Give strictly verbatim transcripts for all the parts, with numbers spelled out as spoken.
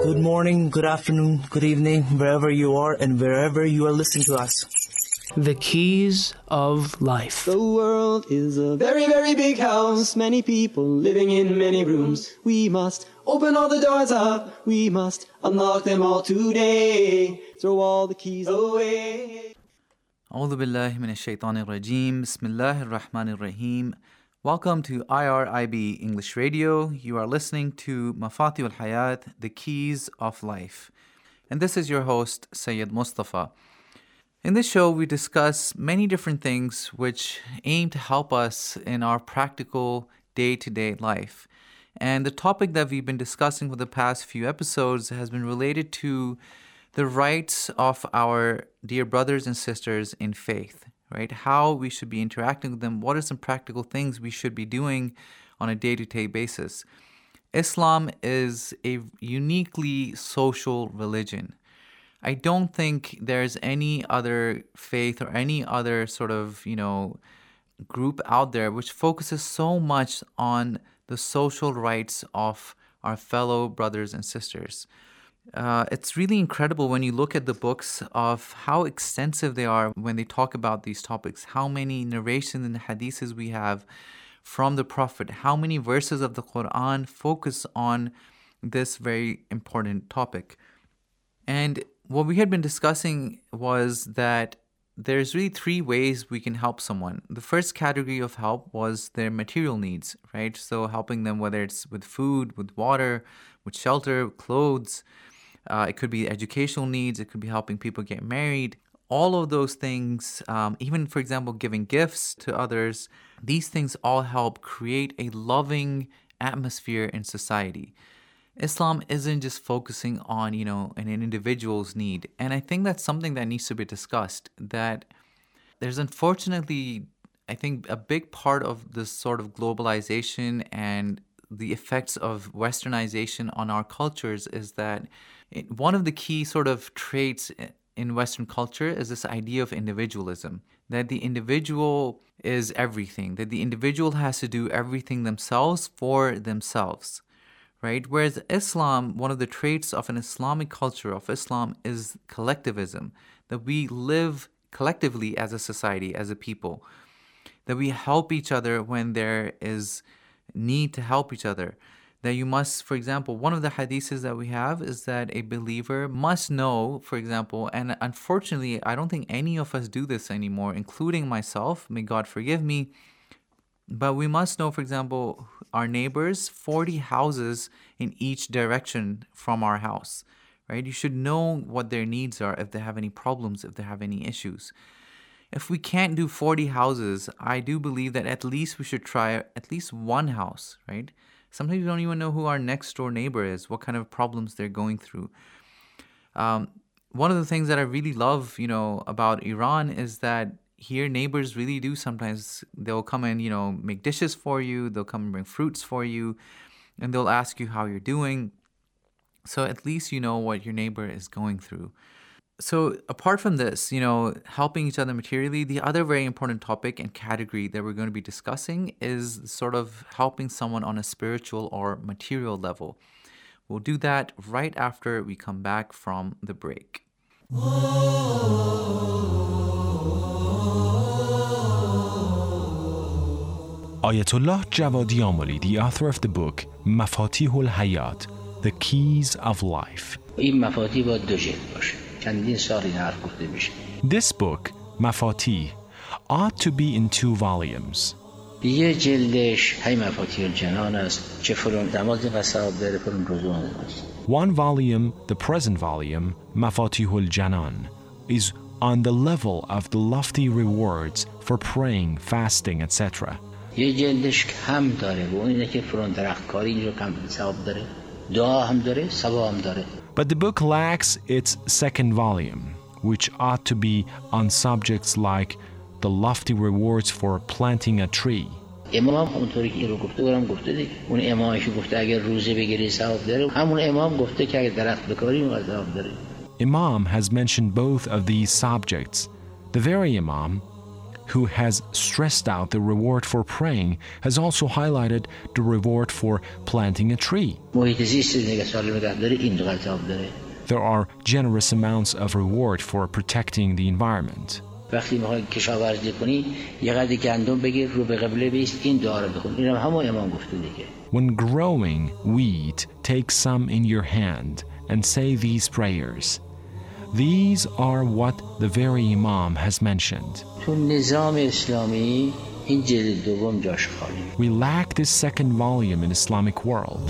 Good morning, good afternoon, good evening, wherever you are and wherever you are listening to us. The Keys of Life. The world is a very, very big house. Many people living in many rooms. We must open all the doors up. We must unlock them all today. Throw all the keys away. A'udhu billahi minash shaitanir rajim. Bismillahir rahmanir rahim. Welcome to I R I B English Radio. You are listening to Mafatihul Hayat, The Keys of Life. And this is your host, Sayyid Mustafa. In this show, we discuss many different things which aim to help us in our practical day-to-day life. And the topic that we've been discussing for the past few episodes has been related to the rights of our dear brothers and sisters in faith, right? How we should be interacting with them. What are some practical things we should be doing on a day-to-day basis? Islam is a uniquely social religion. I don't think there's any other faith or any other sort of, you know, group out there which focuses so much on the social rights of our fellow brothers and sisters. Uh, it's really incredible when you look at the books of how extensive they are when they talk about these topics, how many narrations and hadiths we have from the Prophet, how many verses of the Quran focus on this very important topic. And what we had been discussing was that there's really three ways we can help someone. The first category of help was their material needs, right? So helping them, whether it's with food, with water, with shelter, with clothes. Uh, it could be educational needs. It could be helping people get married. All of those things, um, even, for example, giving gifts to others, these things all help create a loving atmosphere in society. Islam isn't just focusing on, you know, an individual's need. And I think that's something that needs to be discussed, that there's unfortunately, I think, a big part of this sort of globalization and the effects of westernization on our cultures is that it, one of the key sort of traits in Western culture is this idea of individualism, that the individual is everything, that the individual has to do everything themselves for themselves. Right? Whereas Islam, one of the traits of an Islamic culture, of Islam, is collectivism, that we live collectively as a society, as a people, that we help each other when there is need to help each other, that you must, for example, one of the hadiths that we have is that a believer must know, for example, and unfortunately, I don't think any of us do this anymore, including myself, may God forgive me, but we must know, for example, our neighbors, forty houses in each direction from our house, right? You should know what their needs are, if they have any problems, if they have any issues. If we can't do forty houses, I do believe that at least we should try at least one house, right? Sometimes we don't even know who our next door neighbor is, what kind of problems they're going through. Um, one of the things that I really love, you know, about Iran is that here, neighbors really do sometimes, they'll come and, you know, make dishes for you. They'll come and bring fruits for you. And they'll ask you how you're doing. So at least you know what your neighbor is going through. So apart from this, you know, helping each other materially, the other very important topic and category that we're going to be discussing is sort of helping someone on a spiritual or material level. We'll do that right after we come back from the break. Ayatollah Javadi Amoli, the author of the book Mafatihul Hayat, The Keys of Life. This book, Mafatih, ought to be in two volumes. One volume, the present volume, Mafatihul Janan, is on the level of the lofty rewards for praying, fasting, et cetera. یه جلدش کم داره و اون اینه که فرون درختکاری اینجا کم ثواب داره دعا هم داره ثواب هم داره. But the book lacks its second volume, which ought to be on subjects like the lofty rewards for planting a tree. امام اونطوری که این رو گفته برام گفته دیگه اون امامی که گفته اگر روزه بگیری ثواب داره همون امام گفته که اگر درخت بکاری اون ثواب داره. Imam has mentioned both of these subjects. The very Imam who has stressed out the reward for praying, has also highlighted the reward for planting a tree. محیط زیست نگه سالم نگه داره این جواب داره. There are generous amounts of reward for protecting the environment. وقتی میخوای کشاورزی کنی یه قدری گندم بگیر رو به قبله بیست این دعا رو بخون. اینم همون امام گفته دیگه. When growing wheat, take some in your hand and say these prayers. These are what the very Imam has mentioned. تو نظام اسلامی این جلد دوم جاش خالی. We lack this second volume in Islamic world.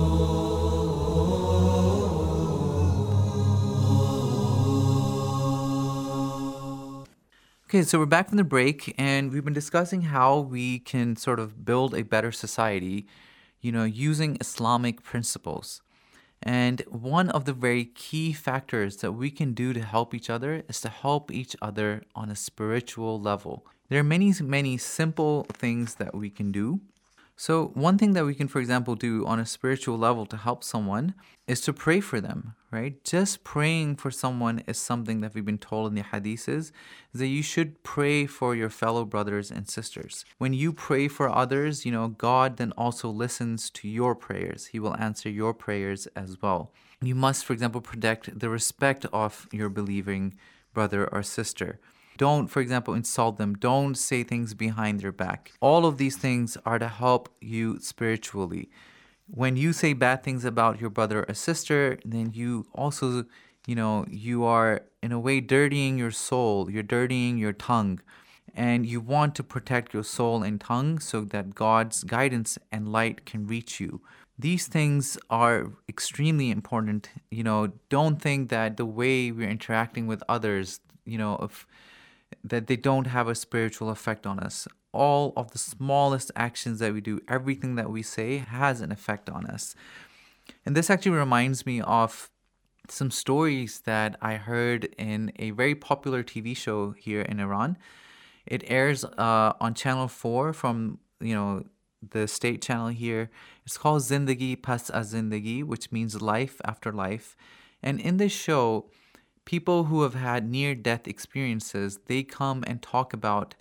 Okay, so we're back from the break, and we've been discussing how we can sort of build a better society, you know, using Islamic principles. And one of the very key factors that we can do to help each other is to help each other on a spiritual level. There are many, many simple things that we can do. So one thing that we can, for example, do on a spiritual level to help someone is to pray for them, right? Just praying for someone is something that we've been told in the hadiths is that you should pray for your fellow brothers and sisters. When you pray for others, you know, God then also listens to your prayers. He will answer your prayers as well. You must, for example, protect the respect of your believing brother or sister. Don't, for example, insult them. Don't say things behind their back. All of these things are to help you spiritually. When you say bad things about your brother or sister, then you also, you know, you are in a way dirtying your soul. You're dirtying your tongue. And you want to protect your soul and tongue so that God's guidance and light can reach you. These things are extremely important. You know, don't think that the way we're interacting with others, you know, if that they don't have a spiritual effect on us. All of the smallest actions that we do, everything that we say has an effect on us. And this actually reminds me of some stories that I heard in a very popular T V show here in Iran. It airs uh, on Channel four from, you know, the state channel here. It's called Zindagi Pas Az Zindagi, which means life after life. And in this show, people who have had near-death experiences, they come and talk about,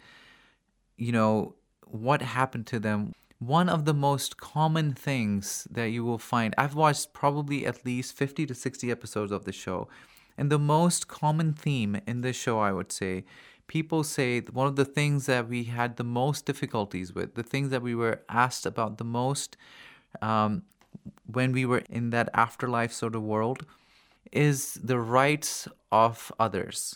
you know, what happened to them. One of the most common things that you will find, I've watched probably at least fifty to sixty episodes of the show, and the most common theme in this show, I would say, people say one of the things that we had the most difficulties with, the things that we were asked about the most um, when we were in that afterlife sort of world, is the rights of others.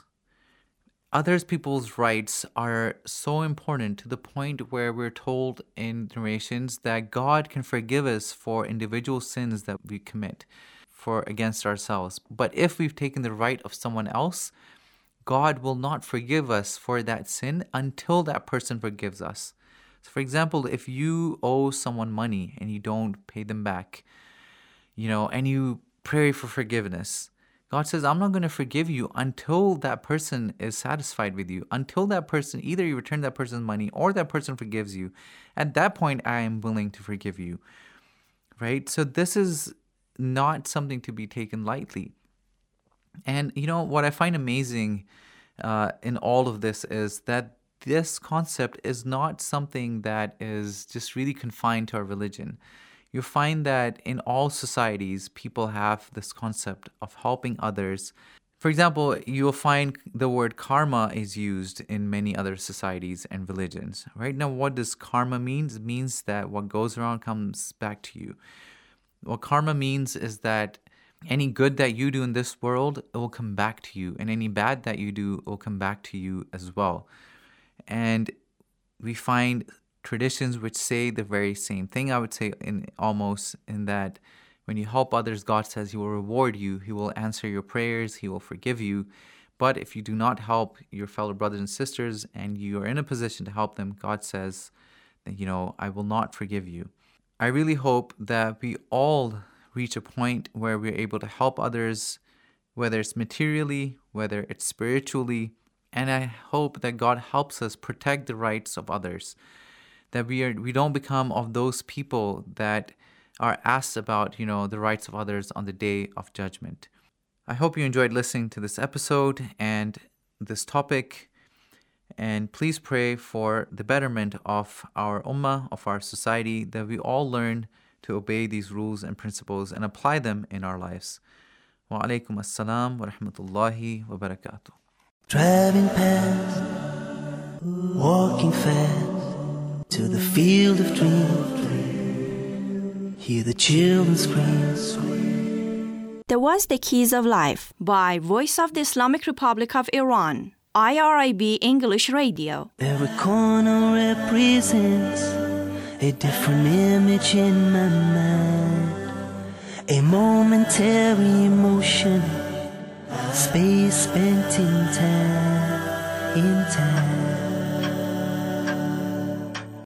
Others people's rights are so important to the point where we're told in narrations that God can forgive us for individual sins that we commit for against ourselves. But if we've taken the right of someone else, God will not forgive us for that sin until that person forgives us. So for example, if you owe someone money and you don't pay them back, you know, and you pray for forgiveness, God says, I'm not going to forgive you until that person is satisfied with you, until that person, either you return that person's money or that person forgives you. At that point, I am willing to forgive you, right? So this is not something to be taken lightly. And, you know, what I find amazing uh, in all of this is that this concept is not something that is just really confined to our religion. You find that in all societies, people have this concept of helping others. For example, you'll find the word karma is used in many other societies and religions. Right now, what does karma mean? It means that what goes around comes back to you. What karma means is that any good that you do in this world, it will come back to you. And any bad that you do, it will come back to you as well. And we find traditions which say the very same thing, I would say, in almost in that when you help others, God says He will reward you, He will answer your prayers, He will forgive you. But if you do not help your fellow brothers and sisters and you are in a position to help them, God says that, you know, I will not forgive you. I really hope that we all reach a point where we're able to help others, whether it's materially, whether it's spiritually, and I hope that God helps us protect the rights of others. That we are we don't become of those people that are asked about, you know, the rights of others on the day of judgment. I hope you enjoyed listening to this episode and this topic. And please pray for the betterment of our ummah, of our society, that we all learn to obey these rules and principles and apply them in our lives. Wa alaikum assalam wa rahmatullahi wa barakatuh. Driving past, walking fast to the field of dreams. Hear the children scream. That was The Keys of Life by Voice of the Islamic Republic of Iran, I R I B English Radio. Every corner represents a different image in my mind, a momentary emotion, space spent in time, in time.